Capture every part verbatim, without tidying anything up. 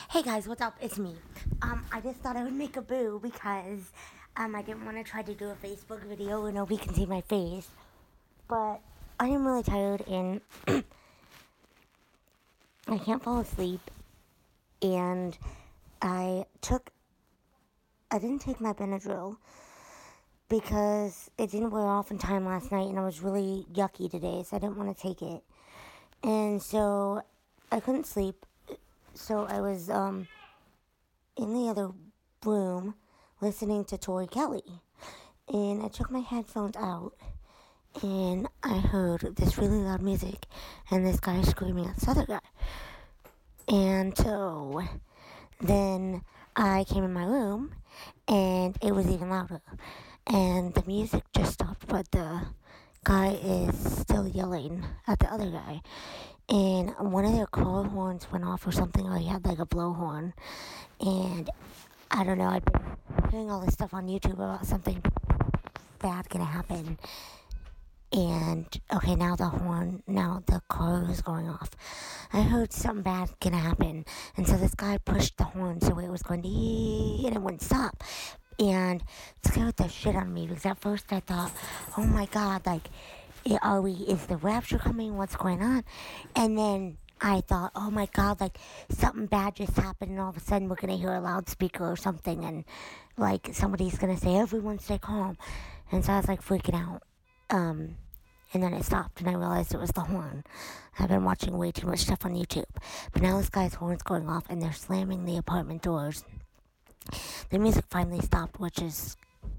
Hey guys, what's up? It's me. Um, I just thought I would make a boo because um, I didn't want to try to do a Facebook video where nobody can see my face. But I am really tired and I can't fall asleep. And I took, I didn't take my Benadryl because it didn't wear off in time last night and I was really yucky today, so I didn't want to take it. And so I couldn't sleep. So I was um in the other room listening to Tori Kelly. And I took my headphones out and I heard this really loud music and this guy screaming at this other guy. And so then I came in my room and it was even louder. And the music just stopped, but the guy is still yelling at the other guy. And one of their car horns went off or something, or he had like a blowhorn. And I don't know, I've been hearing all this stuff on YouTube about something bad gonna happen. And okay, now the horn, now the car is going off. I heard something bad gonna happen, and so this guy pushed the horn so it was going to, and it wouldn't stop. And it scared the shit out of me because at first I thought, oh my god, like, are we, is the rapture coming? What's going on? And then I thought, oh my god, like something bad just happened, and all of a sudden we're gonna hear a loudspeaker or something, and like somebody's gonna say, everyone stay calm. And so I was like freaking out. Um, and then it stopped, and I realized it was the horn. I've been watching way too much stuff on YouTube. But now this guy's horn's going off, and they're slamming the apartment doors. The music finally stopped, which is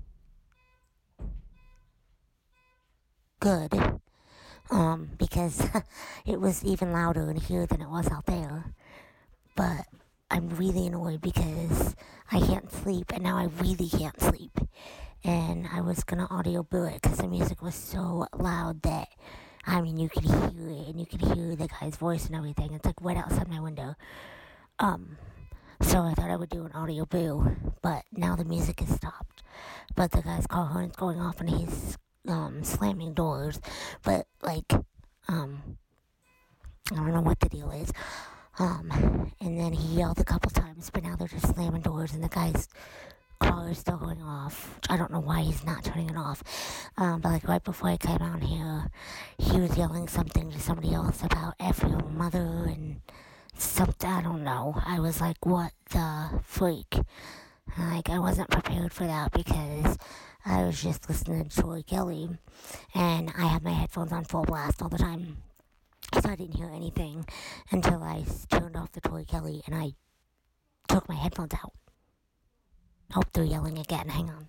good. Um, because it was even louder in here than it was out there. But I'm really annoyed because I can't sleep, and now I really can't sleep. And I was gonna audio boo it because the music was so loud that, I mean, you could hear it, and you could hear the guy's voice and everything. It's like right outside my window. Um, so I thought I would do an audio boo, but now the music has stopped. But the guy's car horn's going off, and he's um slamming doors. But like, um, I don't know what the deal is. Um, and then he yelled a couple times, but now they're just slamming doors, and the guy's car is still going off. I don't know why he's not turning it off. Um, but like right before I came out here, he was yelling something to somebody else about F your mother and something, I don't know. I was like, what the freak? Like, I wasn't prepared for that because I was just listening to Tori Kelly, and I have my headphones on full blast all the time. So I didn't hear anything until I turned off the Tori Kelly and I took my headphones out. Oh, they're yelling again. Hang on.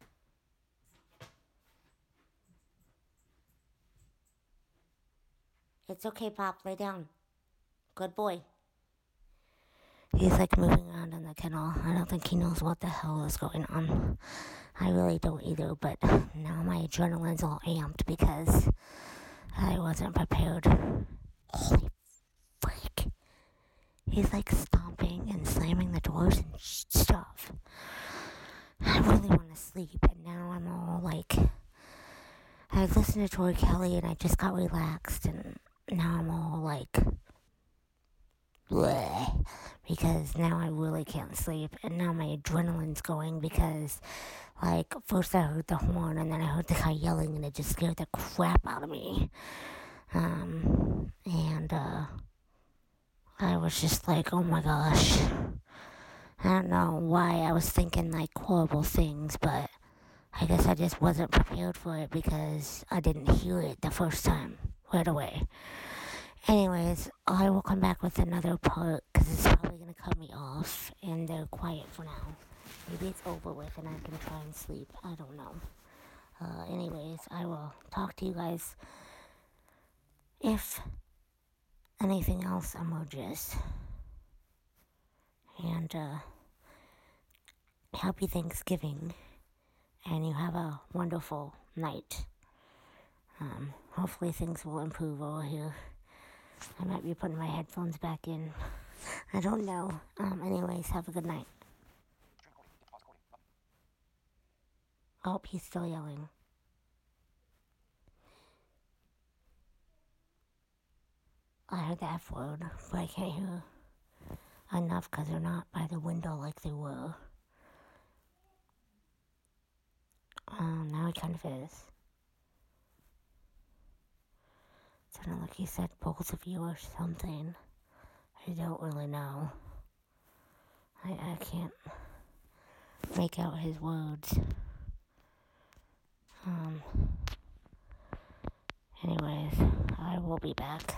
It's okay, Pop. Lay down. Good boy. He's like moving around in the kennel. I don't think he knows what the hell is going on. I really don't either, but now my adrenaline's all amped because I wasn't prepared. Holy freak. He's like stomping and slamming the doors and stuff. I really want to sleep, and now I'm all like, I listened to Tori Kelly and I just got relaxed, and now I'm all like, bleh, because now I really can't sleep, and now my adrenaline's going because, like, first I heard the horn, and then I heard the guy yelling, and it just scared the crap out of me. Um, and, uh, I was just like, oh my gosh. I don't know why I was thinking, like, horrible things, but I guess I just wasn't prepared for it because I didn't hear it the first time right away. Anyways, I will come back with another part because it's probably going to cut me off, and they're quiet for now. Maybe it's over with and I can try and sleep. I don't know. Uh, anyways, I will talk to you guys if anything else emerges. And, uh, happy Thanksgiving. And you have a wonderful night. Um, hopefully things will improve over here. I might be putting my headphones back in. I don't know. Um, anyways, have a good night. Oh, he's still yelling. I heard the F word, but I can't hear enough because they're not by the window like they were. Um, now he kind of is. Sounded like he said both of you or something. I don't really know. I, I can't make out his words. Um, anyways, I will be back.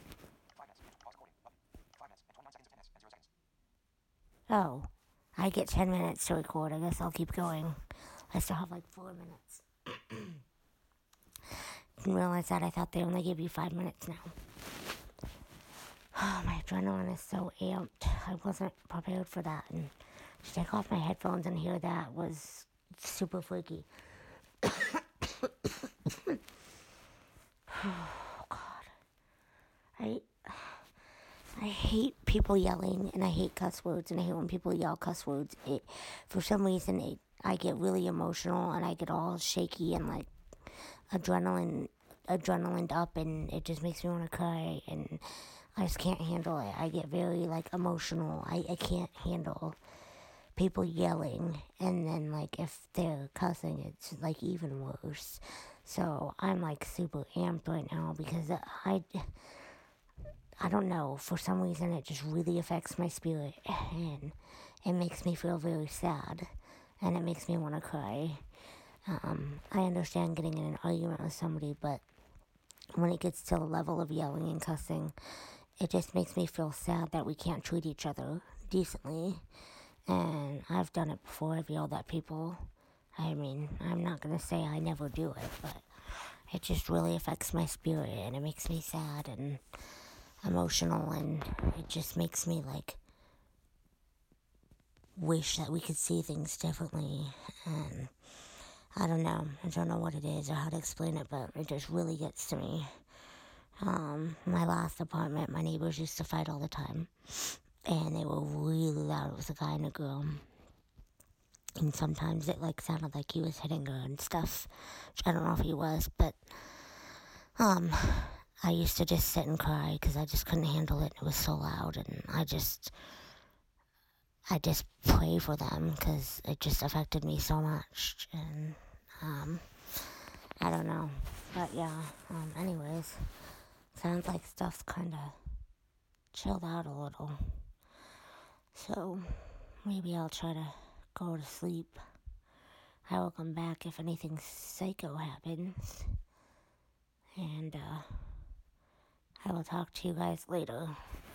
Oh, I get ten minutes to record. I guess I'll keep going. I still have like four minutes. Didn't realize that. I thought they only give you five minutes now. Oh, my adrenaline is so amped. I wasn't prepared for that. And to take off my headphones and hear that was super freaky. Oh, God. I, I hate people yelling, and I hate cuss words, and I hate when people yell cuss words. It, for some reason, it, I get really emotional, and I get all shaky and, like, adrenaline, adrenaline up, and it just makes me want to cry, and I just can't handle it. I get very, like, emotional. I, I can't handle people yelling, and then, like, if they're cussing, it's, like, even worse. So I'm, like, super amped right now because I, I don't know, for some reason it just really affects my spirit, and it makes me feel very sad, and it makes me want to cry. Um, I understand getting in an argument with somebody, but when it gets to the level of yelling and cussing, it just makes me feel sad that we can't treat each other decently. And I've done it before. I've yelled at people. I mean, I'm not going to say I never do it, but it just really affects my spirit, and it makes me sad and emotional, and it just makes me, like, wish that we could see things differently. And I don't know. I don't know what it is or how to explain it, but it just really gets to me. Um, my last apartment, my neighbors used to fight all the time, and they were really loud. It was a guy and a girl, and sometimes it, like, sounded like he was hitting her and stuff, which I don't know if he was, but, um, I used to just sit and cry because I just couldn't handle it. It was so loud, and I just, I just pray for them because it just affected me so much, and, um, I don't know, but yeah, um, anyways, sounds like stuff's kind of chilled out a little, so maybe I'll try to go to sleep. I will come back if anything psycho happens, and, uh, I will talk to you guys later.